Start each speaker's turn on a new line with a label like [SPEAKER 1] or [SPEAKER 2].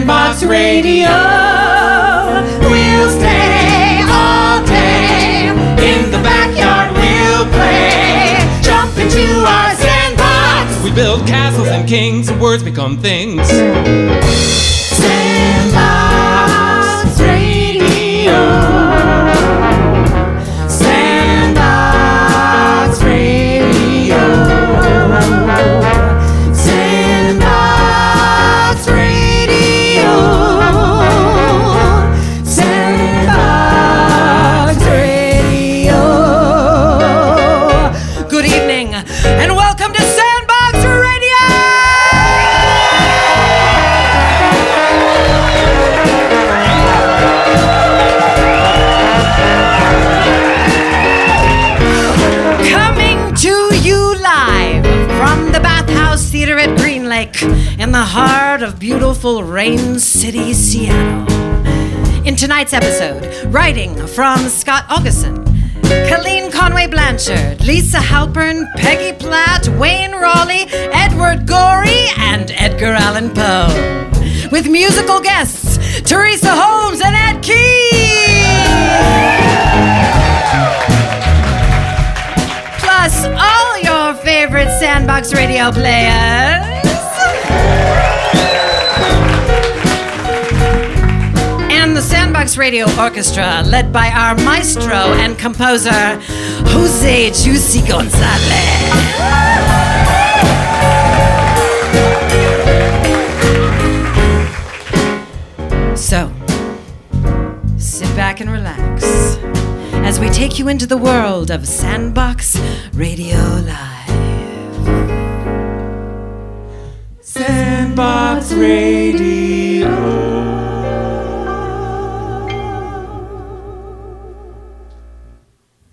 [SPEAKER 1] Sandbox Radio. We'll stay all day. In the backyard we'll play. Jump into our sandbox.
[SPEAKER 2] We build castles and kings, and words become things.
[SPEAKER 1] Sandbox Radio. Sandbox Radio. Sandbox Radio. Sandbox Radio.
[SPEAKER 3] Good evening, and welcome to Sandbox Radio! Coming to you live from the Bathhouse Theater at Green Lake in the heart of beautiful Rain City, Seattle. In tonight's episode, writing from Scott Augustin, Colleen Conway Blanchard, Lisa Halpern, Peggy Platt, Wayne Raleigh, Edward Gorey, and Edgar Allan Poe. With musical guests, Teresa Holmes and Ed Key. Plus all your favorite Sandbox Radio players. And the Sandbox Radio Orchestra, led by our maestro and composer, Jose Juicy Gonzalez. So, sit back and relax as we take you into the world of Sandbox Radio Live.
[SPEAKER 1] Sandbox Radio.